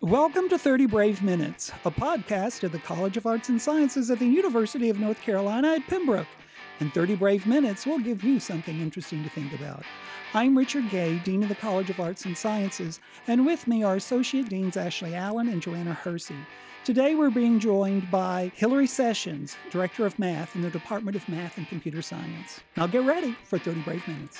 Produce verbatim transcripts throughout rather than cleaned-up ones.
Welcome to thirty Brave Minutes, a podcast of the College of Arts and Sciences at the University of North Carolina at Pembroke. In thirty Brave Minutes, we'll give you something interesting to think about. I'm Richard Gay, Dean of the College of Arts and Sciences, and with me are Associate Deans Ashley Allen and Joanna Hersey. Today we're being joined by Hillary Sessions, Director of Math in the Department of Math and Computer Science. Now get ready for thirty Brave Minutes.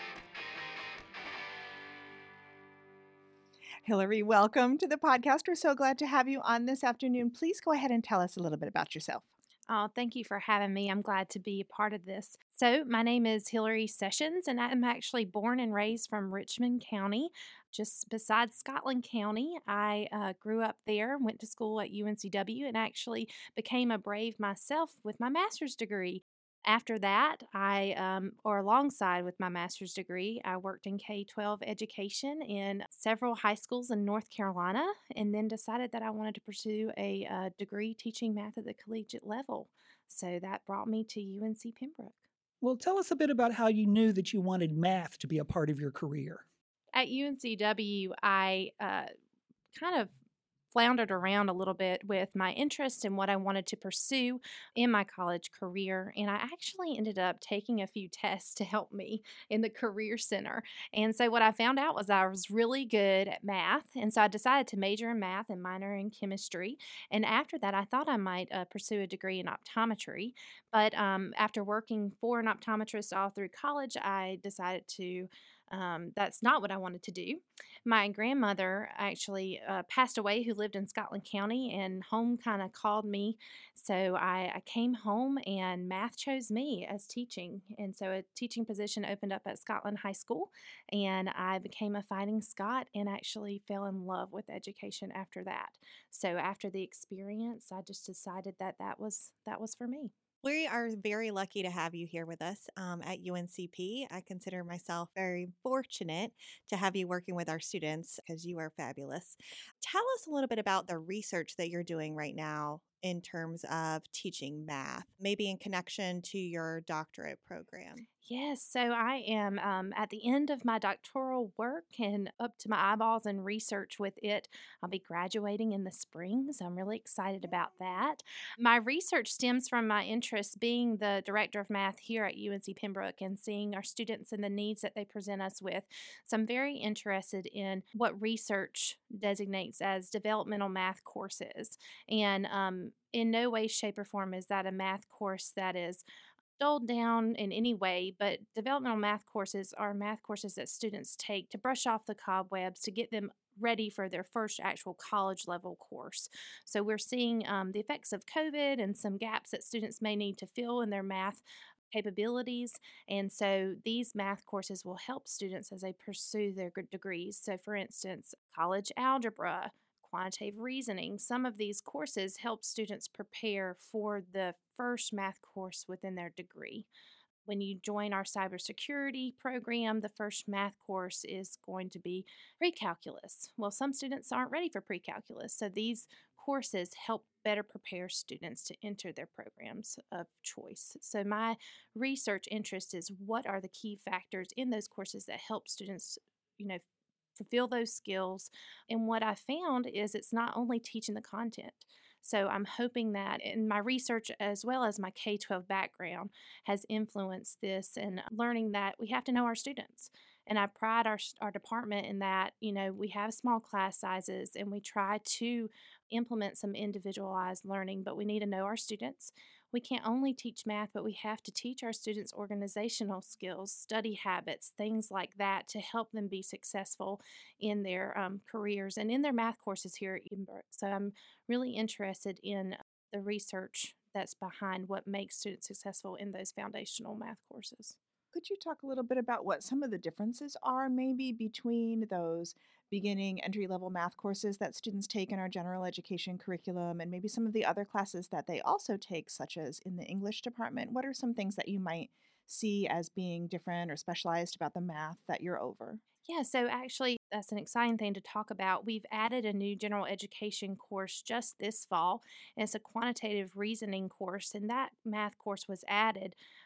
Hillary, welcome to the podcast. We're so glad to have you on this afternoon. Please go ahead and tell us a little bit about yourself. Oh, thank you for having me. I'm glad to be a part of this. So, my name is Hillary Sessions, and I'm actually born and raised from Richmond County, just beside Scotland County. I uh, grew up there, went to school at U N C W, and actually became a Brave myself with my master's degree. After that, I, um, or alongside with my master's degree, I worked in K twelve education in several high schools in North Carolina, and then decided that I wanted to pursue a uh, degree teaching math at the collegiate level. So that brought me to U N C Pembroke. Well, tell us a bit about how you knew that you wanted math to be a part of your career. At U N C W, I uh, kind of floundered around a little bit with my interest and what I wanted to pursue in my college career. And I actually ended up taking a few tests to help me in the Career Center. And so what I found out was I was really good at math. And so I decided to major in math and minor in chemistry. And after that, I thought I might uh, pursue a degree in optometry. But um, after working for an optometrist all through college, I decided to Um, that's not what I wanted to do. My grandmother actually uh, passed away, who lived in Scotland County, and home kind of called me. So I, I came home, and math chose me as teaching. And so a teaching position opened up at Scotland High School, and I became a Fighting Scot and actually fell in love with education after that. So after the experience, I just decided that that was that was for me. We are very lucky to have you here with us um, at U N C P. I consider myself very fortunate to have you working with our students because you are fabulous. Tell us a little bit about the research that you're doing right now in terms of teaching math, maybe in connection to your doctorate program. Yes, so I am um, at the end of my doctoral work and up to my eyeballs in research with it. I'll be graduating in the spring, so I'm really excited about that. My research stems from my interest being the director of math here at U N C Pembroke and seeing our students and the needs that they present us with. So I'm very interested in what research designates as developmental math courses. And um, in no way, shape, or form is that a math course that is dulled down in any way, but developmental math courses are math courses that students take to brush off the cobwebs to get them ready for their first actual college level course. So we're seeing um, the effects of COVID and some gaps that students may need to fill in their math capabilities. And so these math courses will help students as they pursue their good degrees. So for instance, college algebra, quantitative reasoning. Some of these courses help students prepare for the first math course within their degree. When you join our cybersecurity program, the first math course is going to be pre-calculus. Well, some students aren't ready for pre-calculus, so these courses help better prepare students to enter their programs of choice. So my research interest is what are the key factors in those courses that help students, you know, fulfill those skills. And what I found is it's not only teaching the content. So I'm hoping that in my research as well as my K twelve background has influenced this and learning that we have to know our students. And I pride our, our department in that, you know, we have small class sizes and we try to implement some individualized learning, but we need to know our students. We can't only teach math, but we have to teach our students organizational skills, study habits, things like that to help them be successful in their um, careers and in their math courses here at Pembroke. So I'm really interested in the research that's behind what makes students successful in those foundational math courses. Could you talk a little bit about what some of the differences are maybe between those beginning entry-level math courses that students take in our general education curriculum and maybe some of the other classes that they also take, such as in the English department? What are some things that you might see as being different or specialized about the math that you're over? Yeah, so actually, that's an exciting thing to talk about. We've added a new general education course just this fall, and it's a quantitative reasoning course, and that math course was added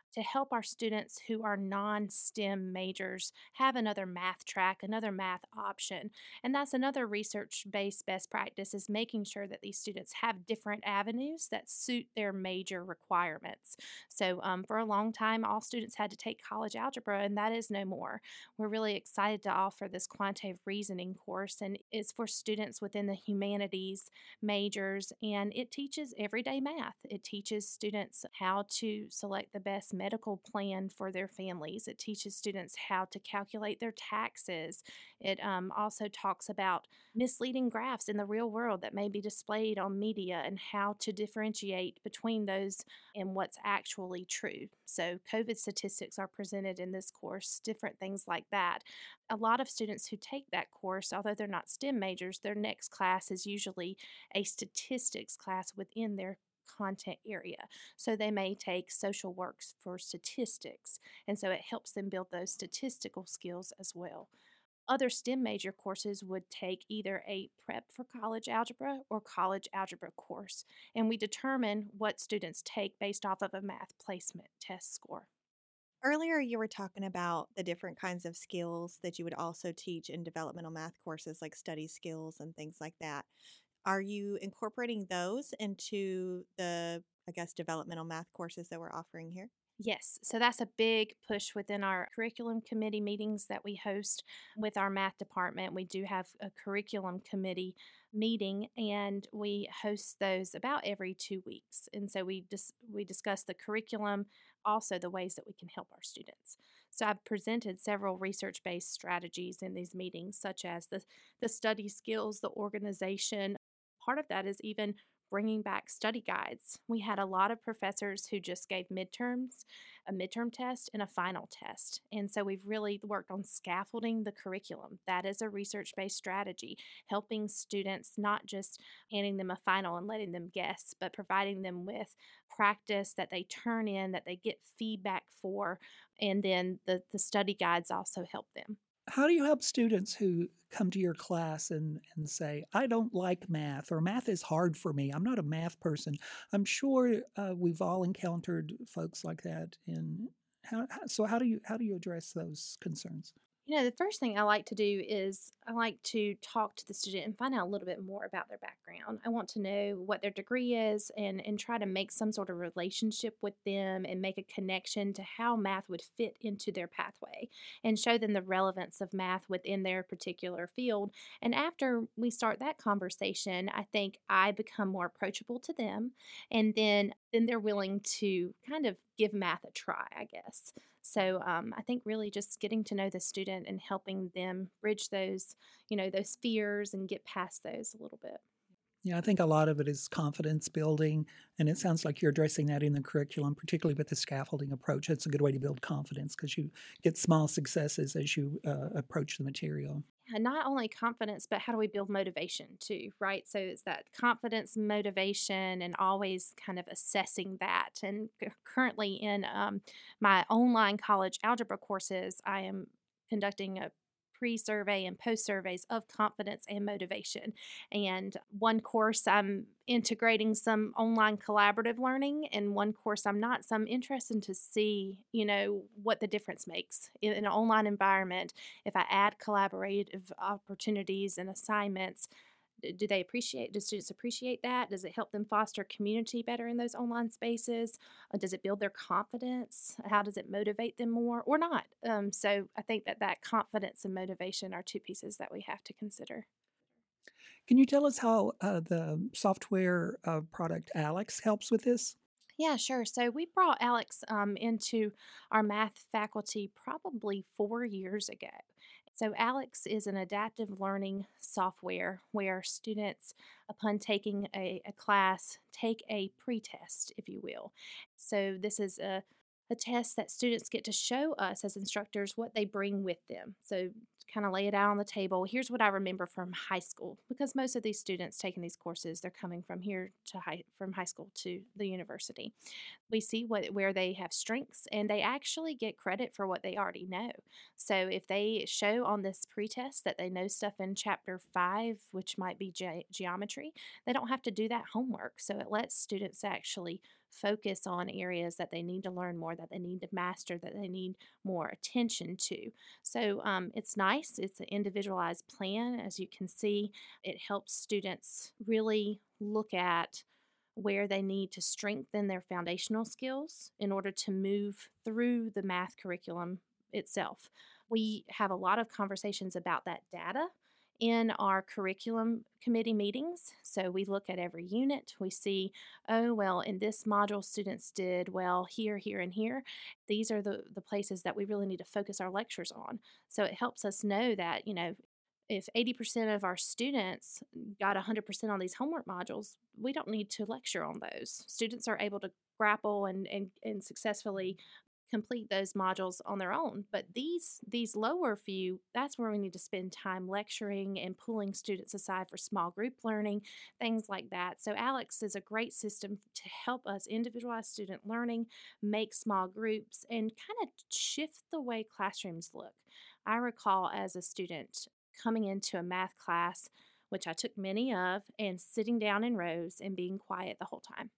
to help our students who are non STEM majors have another math track, another math option. And that's another research based best practice is making sure that these students have different avenues that suit their major requirements. So, um, for a long time, all students had to take college algebra, and that is no more. We're really excited to offer this quantitative reasoning course, and it's for students within the humanities majors, and it teaches everyday math. It teaches students how to select the best medical plan for their families. It teaches students how to calculate their taxes. It um, also talks about misleading graphs in the real world that may be displayed on media and how to differentiate between those and what's actually true. So, COVID statistics are presented in this course, different things like that. A lot of students who take that course, although they're not STEM majors, their next class is usually a statistics class within their content area. So they may take social works for statistics, and so it helps them build those statistical skills as well. Other STEM major courses would take either a prep for college algebra or college algebra course, and we determine what students take based off of a math placement test score. Earlier, you were talking about the different kinds of skills that you would also teach in developmental math courses, like study skills and things like that. Are you incorporating those into the, I guess, developmental math courses that we're offering here? Yes, so that's a big push within our curriculum committee meetings that we host with our math department. We do have a curriculum committee meeting, and we host those about every two weeks. And so we dis- we discuss the curriculum, also the ways that we can help our students. So I've presented several research-based strategies in these meetings, such as the the study skills, the organization. Part of that is even bringing back study guides. We had a lot of professors who just gave midterms, a midterm test, and a final test. And so we've really worked on scaffolding the curriculum. That is a research based strategy, helping students not just handing them a final and letting them guess, but providing them with practice that they turn in, that they get feedback for, and then the, the study guides also help them. How do you help students who come to your class and, and say, I don't like math, or math is hard for me? I'm not a math person. I'm sure uh, we've all encountered folks like that. In how, how, so how do you how do you address those concerns? You know, the first thing I like to do is I like to talk to the student and find out a little bit more about their background. I want to know what their degree is and, and try to make some sort of relationship with them and make a connection to how math would fit into their pathway and show them the relevance of math within their particular field. And after we start that conversation, I think I become more approachable to them, and then then they're willing to kind of give math a try, I guess. So um, I think really just getting to know the student and helping them bridge those, you know, those fears and get past those a little bit. Yeah, I think a lot of it is confidence building, and it sounds like you're addressing that in the curriculum, particularly with the scaffolding approach. It's a good way to build confidence because you get small successes as you uh, approach the material. And not only confidence, but how do we build motivation too, right? So it's that confidence, motivation, and always kind of assessing that. And c- currently in um, my online college algebra courses, I am conducting a pre-survey and post-surveys of confidence and motivation. And one course I'm integrating some online collaborative learning, and one course I'm not. So I'm interested to see, you know, what the difference makes in an online environment. If I add collaborative opportunities and assignments, d- do they appreciate, do students appreciate that? Does it help them foster community better in those online spaces? Uh, does it build their confidence? How does it motivate them more or not? Um, so I think that that confidence and motivation are two pieces that we have to consider. Can you tell us how uh, the software uh, product Alex helps with this? Yeah, sure. So we brought Alex um, into our math faculty probably four years ago. So Alex is an adaptive learning software where students, upon taking a, a class, take a pretest, if you will. So this is a a test that students get to show us as instructors what they bring with them. So kind of lay it out on the table. Here's what I remember from high school, because most of these students taking these courses, they're coming from here to high, from high school to the university. We see what where they have strengths, and they actually get credit for what they already know. So if they show on this pretest that they know stuff in chapter five, which might be ge- geometry, they don't have to do that homework. So it lets students actually focus on areas that they need to learn more, that they need to master, that they need more attention to. So um, it's nice. It's an individualized plan. As you can see, it helps students really look at where they need to strengthen their foundational skills in order to move through the math curriculum itself. We have a lot of conversations about that data in our curriculum committee meetings. So we look at every unit. We see, oh, well, in this module, students did well here, here, and here. These are the, the places that we really need to focus our lectures on. So it helps us know that, you know, if eighty percent of our students got one hundred percent on these homework modules, we don't need to lecture on those. Students are able to grapple and, and, and successfully complete those modules on their own. But these these lower few, that's where we need to spend time lecturing and pulling students aside for small group learning, things like that. So ALEKS is a great system to help us individualize student learning, make small groups, and kind of shift the way classrooms look. I recall as a student coming into a math class, which I took many of, and sitting down in rows and being quiet the whole time.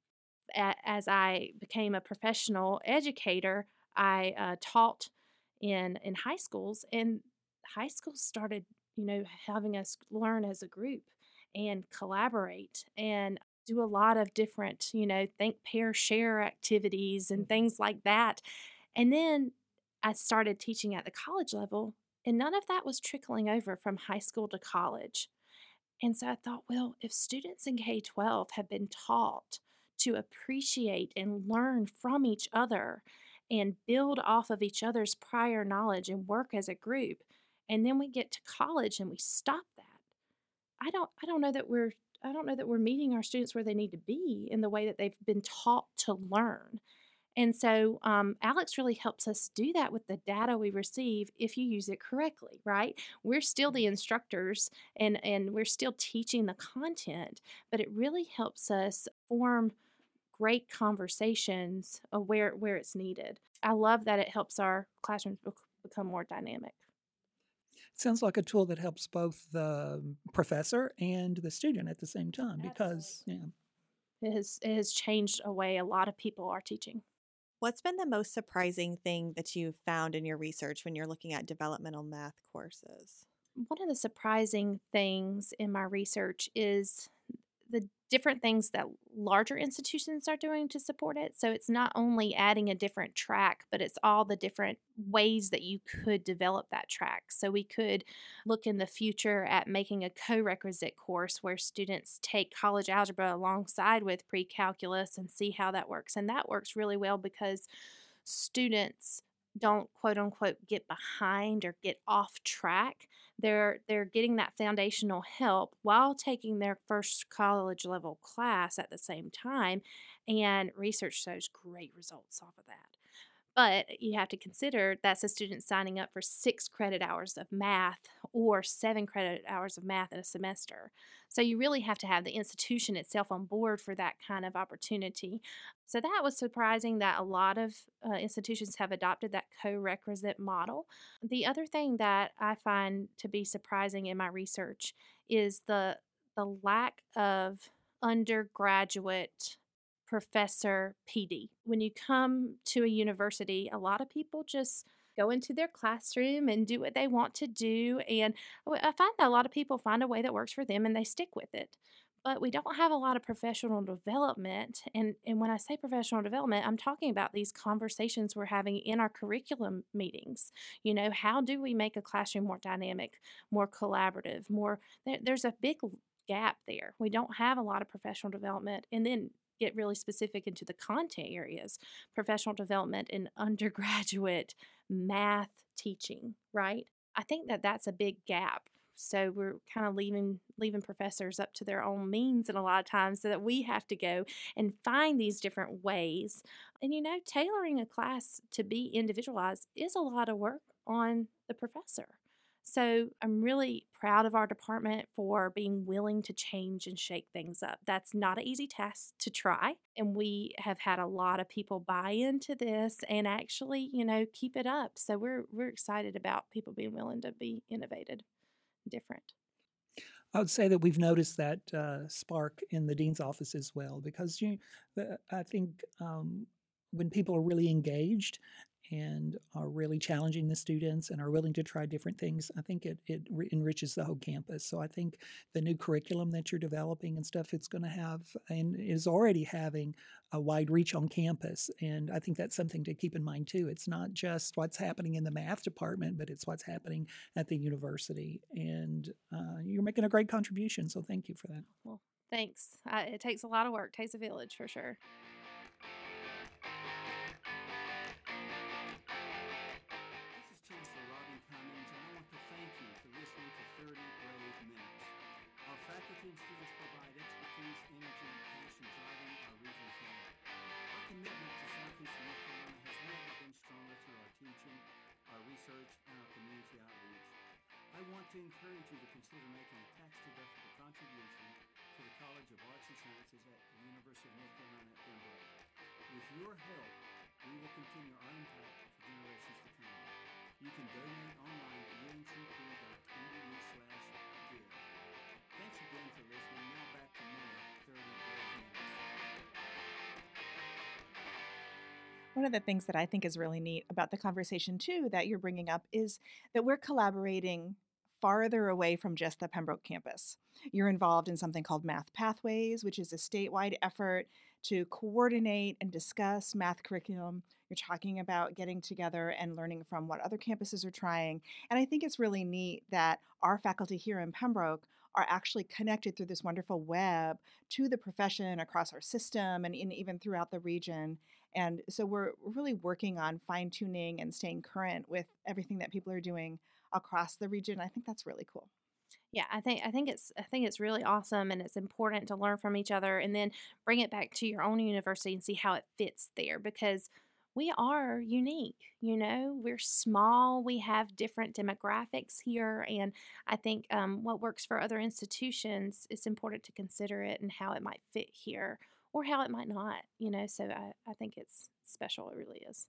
As I became a professional educator, I uh, taught in in high schools, and high schools started, you know, having us learn as a group and collaborate and do a lot of different, you know, think, pair, share activities and things like that. And then I started teaching at the college level, and none of that was trickling over from high school to college. And so I thought, well, if students in K twelve have been taught to appreciate and learn from each other and build off of each other's prior knowledge and work as a group, and then we get to college and we stop that, I don't I don't know that we're I don't know that we're meeting our students where they need to be in the way that they've been taught to learn. And so um, ALEKS really helps us do that with the data we receive if you use it correctly, right? We're still the instructors and, and we're still teaching the content, but it really helps us form great conversations uh, where, where it's needed. I love that it helps our classrooms bec- become more dynamic. Sounds like a tool that helps both the professor and the student at the same time because, Absolutely. yeah. It has, it has changed a way a lot of people are teaching. What's been the most surprising thing that you've found in your research when you're looking at developmental math courses? One of the surprising things in my research is the different things that larger institutions are doing to support it. So it's not only adding a different track, but it's all the different ways that you could develop that track. So we could look in the future at making a co-requisite course where students take college algebra alongside with pre-calculus and see how that works. And that works really well because students don't quote unquote get behind or get off track. They're they're getting that foundational help while taking their first college level class at the same time, and research shows great results off of that. But you have to consider that's a student signing up for six credit hours of math or seven credit hours of math in a semester. So you really have to have the institution itself on board for that kind of opportunity. So that was surprising that a lot of uh, institutions have adopted that co-requisite model. The other thing that I find to be surprising in my research is the the lack of undergraduate professor P D. When you come to a university, a lot of people just go into their classroom and do what they want to do. And I find that a lot of people find a way that works for them and they stick with it. But we don't have a lot of professional development. And, and when I say professional development, I'm talking about these conversations we're having in our curriculum meetings. You know, how do we make a classroom more dynamic, more collaborative, more, there, there's a big gap there. We don't have a lot of professional development. And then get really specific into the content areas, professional development and undergraduate math teaching, right? I think that that's a big gap. So we're kind of leaving leaving professors up to their own means, and a lot of times so that we have to go and find these different ways. And you know, tailoring a class to be individualized is a lot of work on the professor. So I'm really proud of our department for being willing to change and shake things up. That's not an easy task to try. And we have had a lot of people buy into this and actually, you know, keep it up. So we're we're excited about people being willing to be innovative, different. I would say that we've noticed that uh, spark in the dean's office as well, because you, the, I think um, when people are really engaged and are really challenging the students and are willing to try different things, I think it, it re- enriches the whole campus. So I think the new curriculum that you're developing and stuff, it's going to have and is already having a wide reach on campus. And I think that's something to keep in mind too. It's not just what's happening in the math department, but it's what's happening at the university. And uh, you're making a great contribution. So thank you for that. Well, thanks. I, it takes a lot of work, takes a village for sure. This is Chancellor Robin Cummings, and I want to thank you for listening to thirty Brave Minutes. Our faculty and students provide expertise, energy, and passion driving our region forward. Our commitment to Southeast North Carolina has never been stronger through our teaching, our research, and our community outreach. I want to encourage you to consider making a tax-deductible contribution to the College of Arts and Sciences at the University of North Carolina at Pembroke. With your help, we will continue our impact for generations to come. You can donate online at u n c p dot e d u slash give. Thanks again for listening. Now back to more thirty Brave Minutes. One of the things that I think is really neat about the conversation, too, that you're bringing up is that we're collaborating farther away from just the Pembroke campus. You're involved in something called Math Pathways, which is a statewide effort to coordinate and discuss math curriculum. You're talking about getting together and learning from what other campuses are trying. And I think it's really neat that our faculty here in Pembroke are actually connected through this wonderful web to the profession across our system and in, even throughout the region. And so we're really working on fine tuning and staying current with everything that people are doing across the region. I think that's really cool. Yeah, I think I think it's I think it's really awesome and it's important to learn from each other and then bring it back to your own university and see how it fits there because we are unique, you know. We're small, we have different demographics here, and I think um, what works for other institutions, it's important to consider it and how it might fit here or how it might not, you know. So I, I think it's special, it really is.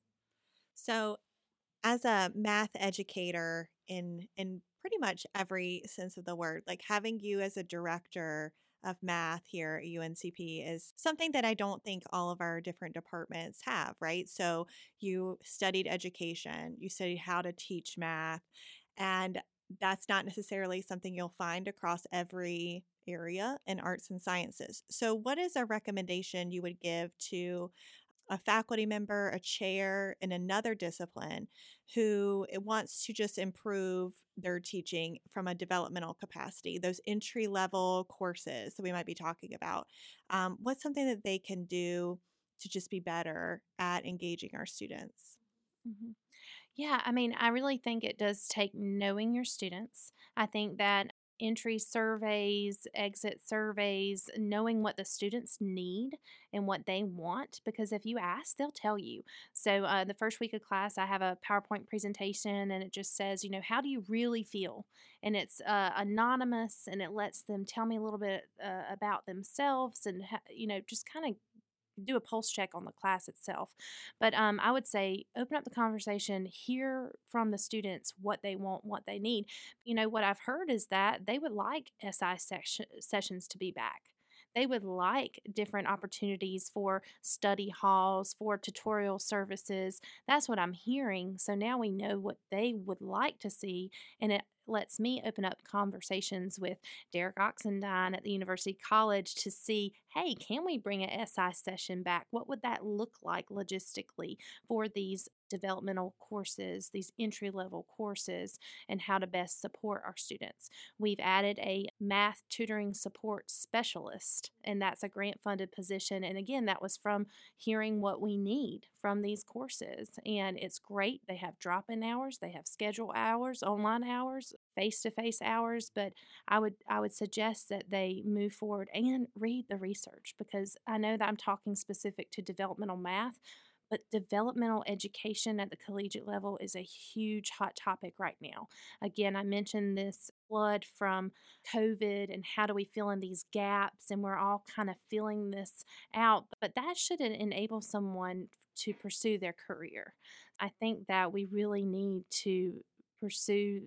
So, as a math educator in in pretty much every sense of the word, like having you as a director of math here at U N C P is something that I don't think all of our different departments have, right? So you studied education, you studied how to teach math, and that's not necessarily something you'll find across every area in arts and sciences. So what is a recommendation you would give to a faculty member, a chair in another discipline who wants to just improve their teaching from a developmental capacity, those entry level courses that we might be talking about? Um, what's something that they can do to just be better at engaging our students? Mhm. Yeah, I mean, I really think it does take knowing your students. I think that entry surveys, exit surveys, knowing what the students need and what they want, because if you ask, they'll tell you. So, uh, the first week of class, I have a PowerPoint presentation and it just says, you know, how do you really feel? And it's uh, anonymous and it lets them tell me a little bit uh, about themselves and, ha- you know, just kind of do a pulse check on the class itself. But um, I would say open up the conversation, hear from the students what they want, what they need. You know, what I've heard is that they would like S I section, sessions to be back. They would like different opportunities for study halls, for tutorial services. That's what I'm hearing. So now we know what they would like to see, and it lets me open up conversations with Derek Oxendine at the University College to see, hey, can we bring an S I session back? What would that look like logistically for these developmental courses, these entry level courses, and how to best support our students? We've added a math tutoring support specialist, and that's a grant funded position. And again, that was from hearing what we need from these courses. And it's great. They have drop in hours, they have schedule hours, online hours, face to face hours. But I would I would suggest that they move forward and read the research because I know that I'm talking specific to developmental math, But developmental education at the collegiate level is a huge hot topic right now. Again, I mentioned this flood from COVID and how do we fill in these gaps, and we're all kind of feeling this out. But that should enable someone to pursue their career. I think that we really need to pursue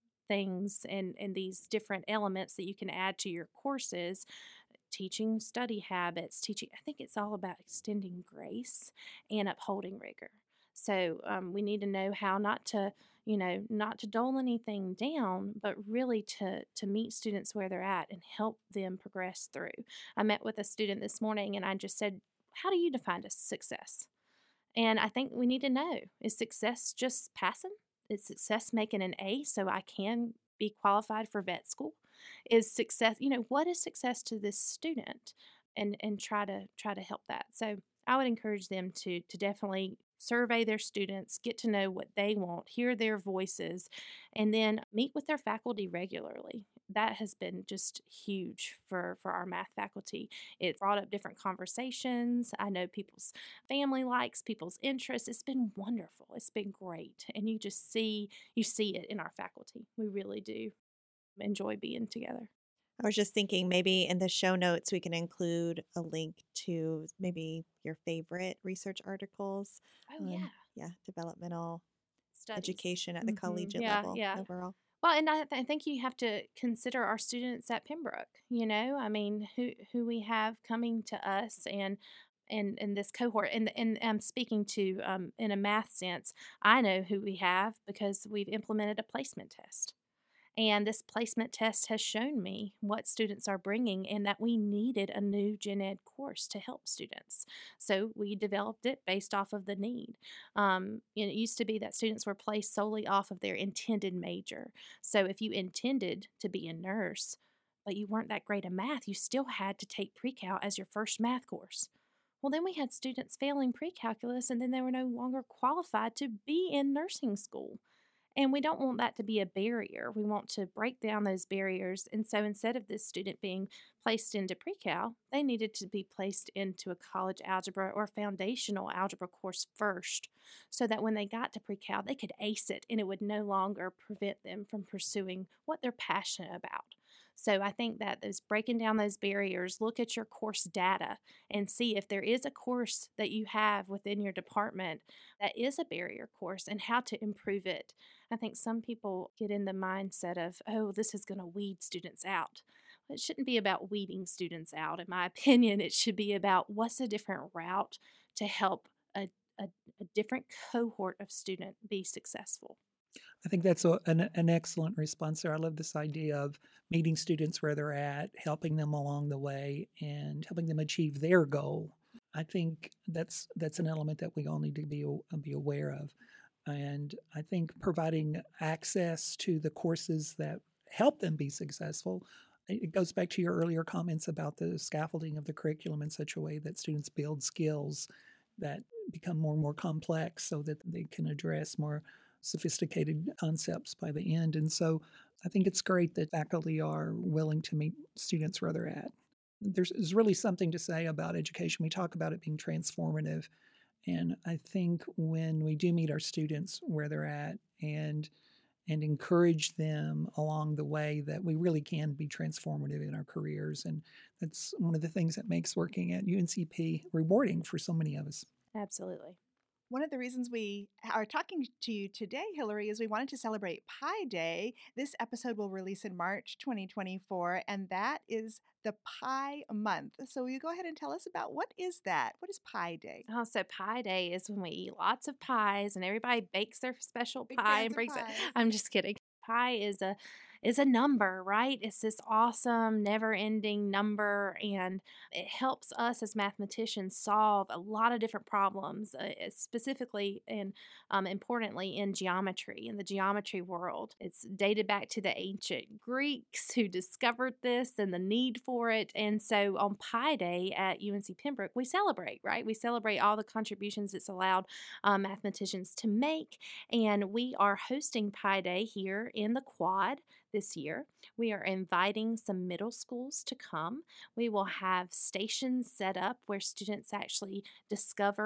things and, and these different elements that you can add to your courses, teaching study habits, teaching, I think it's all about extending grace and upholding rigor. So um, we need to know how not to, you know, not to dole anything down, but really to to meet students where they're at and help them progress through. I met with a student this morning and I just said, how do you define a success? And I think we need to know, is success just passing? Is success making an A so I can be qualified for vet school? Is success, you know, what is success to this student? And and try to try to help that. So I would encourage them to to definitely survey their students, get to know what they want, hear their voices, and then meet with their faculty regularly. That has been just huge for, for our math faculty. It brought up different conversations. I know people's family likes, people's interests. It's been wonderful. It's been great. And you just see, you see it in our faculty. We really do enjoy being together. I was just thinking maybe in the show notes we can include a link to maybe your favorite research articles. Oh, yeah. on, yeah, developmental Studies. education at the Mhm. collegiate Yeah, level yeah. overall. Well, and I, th- I think you have to consider our students at Pembroke. You know, I mean, who who we have coming to us, and and and this cohort, and and I'm speaking to um, in a math sense. I know who we have because we've implemented a placement test. And this placement test has shown me what students are bringing and that we needed a new gen ed course to help students. So we developed it based off of the need. Um, and it used to be that students were placed solely off of their intended major. So if you intended to be a nurse, but you weren't that great at math, you still had to take pre-cal as your first math course. Well, then we had students failing pre-calculus and then they were no longer qualified to be in nursing school. And we don't want that to be a barrier. We want to break down those barriers. And so instead of this student being placed into pre-cal, they needed to be placed into a college algebra or foundational algebra course first, so that when they got to pre-cal, they could ace it and it would no longer prevent them from pursuing what they're passionate about. So I think that those breaking down those barriers, look at your course data and see if there is a course that you have within your department that is a barrier course and how to improve it. I think some people get in the mindset of, oh, this is going to weed students out. It shouldn't be about weeding students out, in my opinion. It should be about what's a different route to help a, a, a different cohort of student be successful. I think that's a, an, an excellent response there. I love this idea of meeting students where they're at, helping them along the way, and helping them achieve their goal. I think that's that's an element that we all need to be be aware of. And I think providing access to the courses that help them be successful, it goes back to your earlier comments about the scaffolding of the curriculum in such a way that students build skills that become more and more complex so that they can address more sophisticated concepts by the end. And so I think it's great that faculty are willing to meet students where they're at. There's, there's really something to say about education. We talk about it being transformative. And I think when we do meet our students where they're at and and encourage them along the way, that we really can be transformative in our careers. And that's one of the things that makes working at U N C P rewarding for so many of us. Absolutely. One of the reasons we are talking to you today, Hillary, is we wanted to celebrate Pi Day. This episode will release in March twenty twenty-four, and that is the Pi Month. So will you go ahead and tell us about what is that? What is Pi Day? Oh, so Pi Day is when we eat lots of pies and everybody bakes their special Big pie fans and of brings it. pies. I'm just kidding. Pi is a is a number, right? It's this awesome, never-ending number, and it helps us as mathematicians solve a lot of different problems, uh, specifically and um, importantly in geometry, in the geometry world. It's dated back to the ancient Greeks who discovered this and the need for it. And so on Pi Day at U N C Pembroke, we celebrate, right? We celebrate all the contributions it's allowed um, mathematicians to make. And we are hosting Pi Day here in the Quad this year. We are inviting some middle schools to come. We will have stations set up where students actually discover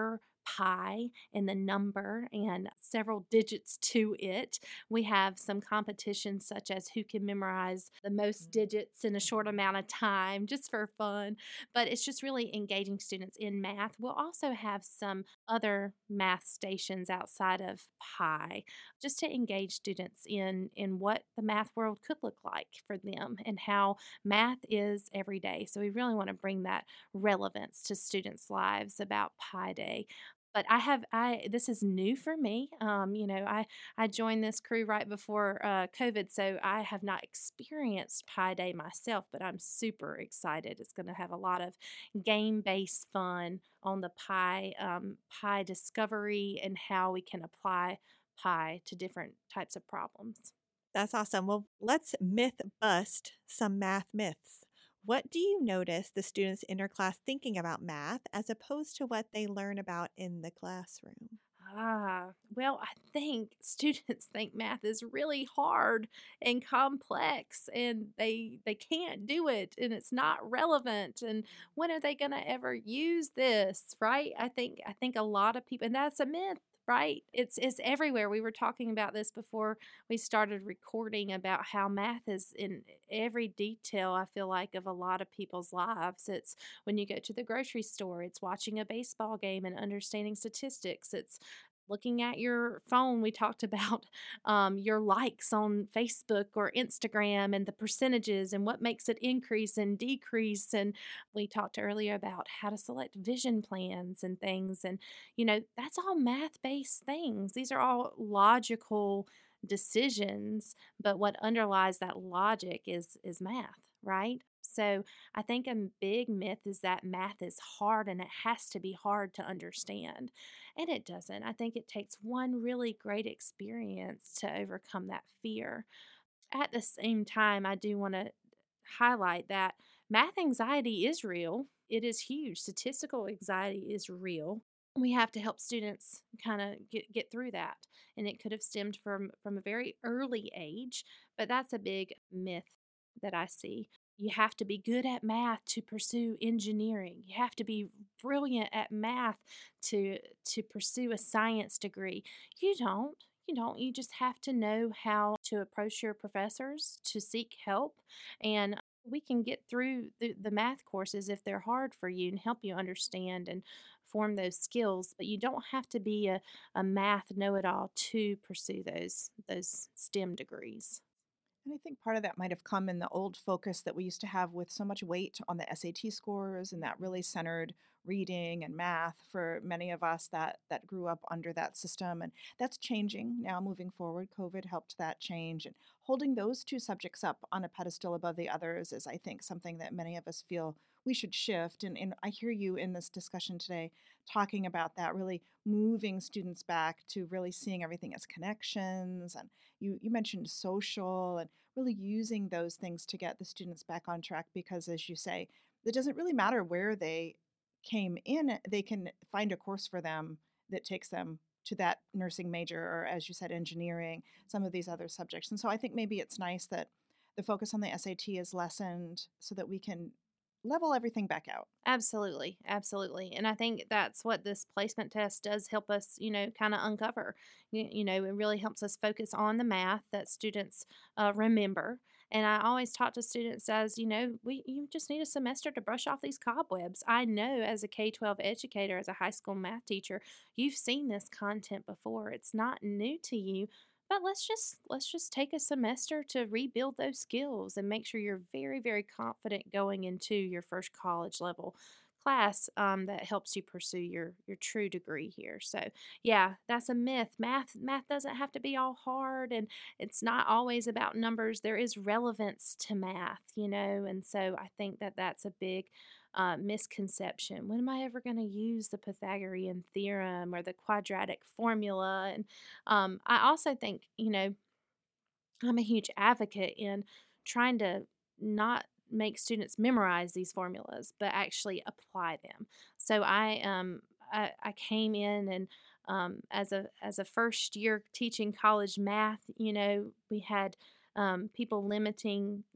pi and the number and several digits to it. We have some competitions such as who can memorize the most digits in a short amount of time, just for fun. But it's just really engaging students in math. We'll also have some other math stations outside of pi, just to engage students in, in what the math world could look like for them and how math is every day. So we really want to bring that relevance to students' lives about Pi Day. But I have I this is new for me. Um, you know, I I joined this crew right before uh, COVID, so I have not experienced Pi Day myself. But I'm super excited. It's going to have a lot of game-based fun on the Pi um, Pi discovery and how we can apply Pi to different types of problems. That's awesome. Well, let's myth bust some math myths. What do you notice the students in your class thinking about math as opposed to what they learn about in the classroom? Ah, well, I think students think math is really hard and complex and they they can't do it and it's not relevant and when are they going to ever use this, right? I think I think a lot of people, and that's a myth, right? It's it's everywhere. We were talking about this before we started recording about how math is in every detail, I feel like, of a lot of people's lives. It's when you go to the grocery store, it's watching a baseball game and understanding statistics. It's looking at your phone. We talked about um, your likes on Facebook or Instagram and the percentages and what makes it increase and decrease. And we talked earlier about how to select vision plans and things. And, you know, that's all math based things. These are all logical decisions, but what underlies that logic is is math, right? So I think a big myth is that math is hard and it has to be hard to understand. And it doesn't. I think it takes one really great experience to overcome that fear. At the same time, I do want to highlight that math anxiety is real. It is huge. Statistical anxiety is real. We have to help students kind of get, get through that. And it could have stemmed from, from a very early age, but that's a big myth that I see. You have to be good at math to pursue engineering. You have to be brilliant at math to to pursue a science degree. You don't. You don't. You just have to know how to approach your professors to seek help. And we can get through the, the math courses if they're hard for you and help you understand and form those skills. But you don't have to be a, a math know-it-all to pursue those those STEM degrees. And I think part of that might have come in the old focus that we used to have with so much weight on the S A T scores, and that really centered reading and math for many of us that that grew up under that system. And that's changing now moving forward. COVID helped that change. And holding those two subjects up on a pedestal above the others is, I think, something that many of us feel we should shift. And, and I hear you in this discussion today talking about that, really moving students back to really seeing everything as connections. And you, you mentioned social and really using those things to get the students back on track because, as you say, it doesn't really matter where they came in, they can find a course for them that takes them to that nursing major or, as you said, engineering, some of these other subjects. And so I think maybe it's nice that the focus on the S A T is lessened so that we can level everything back out. Absolutely, absolutely. And I think that's what this placement test does help us, you know, kind of uncover. You, you know, it really helps us focus on the math that students uh, remember. And I always talk to students as, you know, we you just need a semester to brush off these cobwebs. I know as a K twelve educator, as a high school math teacher, you've seen this content before. It's not new to you. But let's just let's just take a semester to rebuild those skills and make sure you're very, very confident going into your first college level class um, that helps you pursue your your true degree here. So yeah, that's a myth. Math math doesn't have to be all hard, and it's not always about numbers. There is relevance to math, you know, and so I think that that's a big uh, misconception. When am I ever going to use the Pythagorean theorem or the quadratic formula? And um, I also think, you know, I'm a huge advocate in trying to not make students memorize these formulas, but actually apply them. So I um I, I came in and um, as a as a first year teaching college math, you know, we had um, people limiting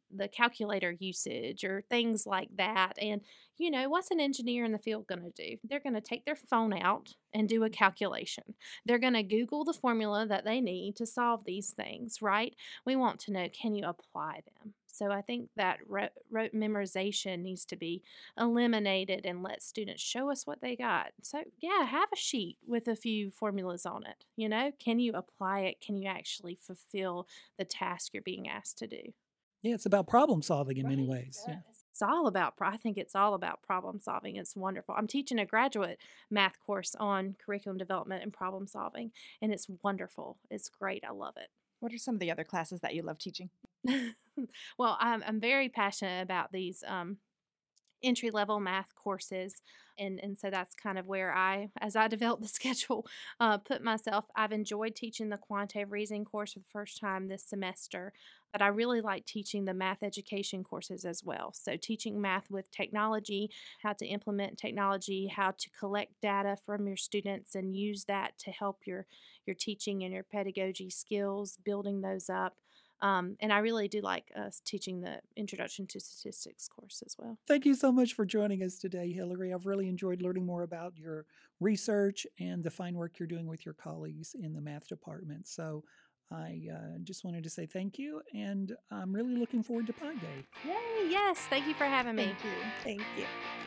the calculator usage or things like that. And, you know, what's an engineer in the field going to do? They're going to take their phone out and do a calculation. They're going to Google the formula that they need to solve these things, right? We want to know, can you apply them? So I think that rote, rote memorization needs to be eliminated and let students show us what they got. So yeah, have a sheet with a few formulas on it. You know, can you apply it? Can you actually fulfill the task you're being asked to do? Yeah, it's about problem solving in many Right. ways. Yeah. It's all about, pro- I think it's all about problem solving. It's wonderful. I'm teaching a graduate math course on curriculum development and problem solving, and it's wonderful. It's great. I love it. What are some of the other classes that you love teaching? Well, I'm, I'm very passionate about these um, entry level math courses. And, and so that's kind of where I, as I developed the schedule, uh, put myself. I've enjoyed teaching the quantitative reasoning course for the first time this semester, but I really like teaching the math education courses as well. So teaching math with technology, how to implement technology, how to collect data from your students and use that to help your, your teaching and your pedagogy skills, building those up. Um, and I really do like us teaching the Introduction to Statistics course as well. Thank you so much for joining us today, Hillary. I've really enjoyed learning more about your research and the fine work you're doing with your colleagues in the math department. So I uh, just wanted to say thank you, and I'm really looking forward to Pi Day. Yay! Yes, thank you for having me. Thank you. Thank you.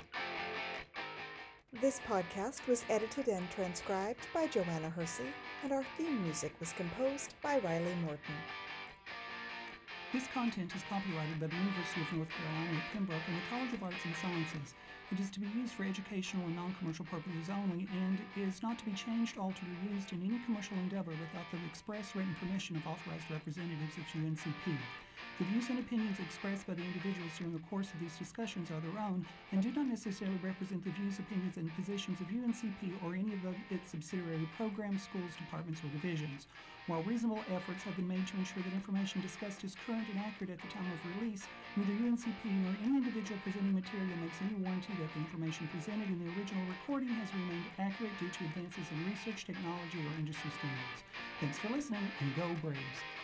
This podcast was edited and transcribed by Joanna Hersey, and our theme music was composed by Riley Norton. This content is copyrighted by the University of North Carolina at Pembroke and the College of Arts and Sciences. It is to be used for educational and non-commercial purposes only, and is not to be changed, altered, or used in any commercial endeavor without the express written permission of authorized representatives of U N C P. The views and opinions expressed by the individuals during the course of these discussions are their own and do not necessarily represent the views, opinions, and positions of U N C P or any of the, its subsidiary programs, schools, departments, or divisions. While reasonable efforts have been made to ensure that information discussed is current and accurate at the time of release, neither U N C P nor any individual presenting material makes any warranty that the information presented in the original recording has remained accurate due to advances in research, technology, or industry standards. Thanks for listening, and go Braves!